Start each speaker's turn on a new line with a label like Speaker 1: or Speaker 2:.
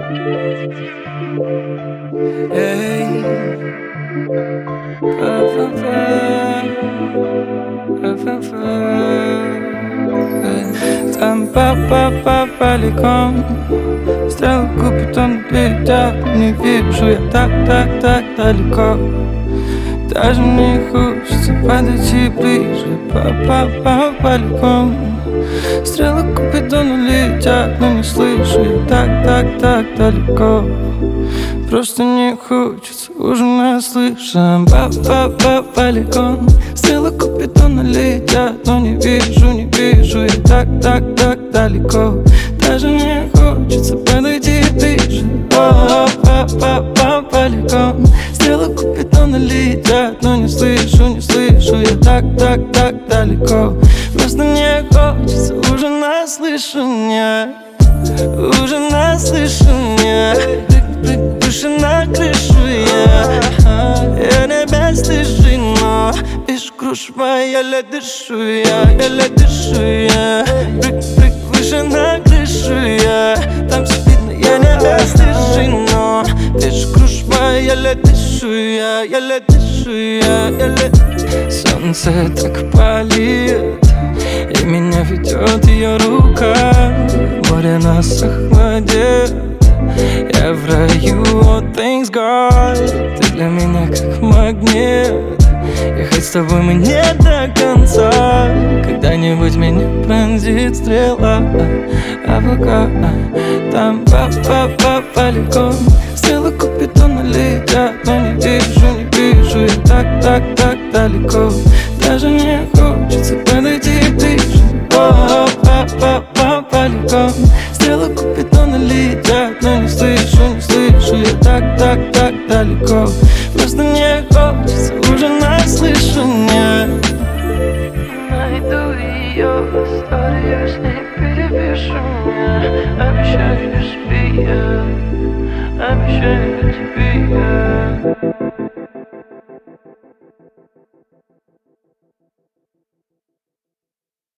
Speaker 1: Эй, там поликом стрелку бетон летят. Не вижу я так далеко. Даже мне хочется подойти ближе. Поликом стрелок к бетону летят, но не слышу я так далеко. Просто не хочется уже наслышан. Поликон стрелок к бетону летят, но не вижу я так далеко. Даже не хочется подойти ближе. Поликон стрелок к бетону летят, но не слышу я так далеко. Просто не хочется уже наслышан. Уже наслышан. Выше на крышу я не слышу, но вижу кружева, я дышу я. Прыг, выше на крышу я. Там все видно, я не слышу, но вижу кружева, я дышу я. Солнце так палит, и меня ведет ее рука. Море нас охладит, я в раю, all things God. Ты для меня как магнит, и хоть с тобой мы не до конца, когда-нибудь меня пронзит стрела. А пока там поликон стрелок к бетону летят, но не вижу я так далеко. Даже не хочется подойти ближе. Поликон стрелок к бетону летят, но не слышу я так далеко. Просто не хочется уже наслышан. Найду ее историю, с ней перепишу я. Обещаю тебе я, обещаю тебе я.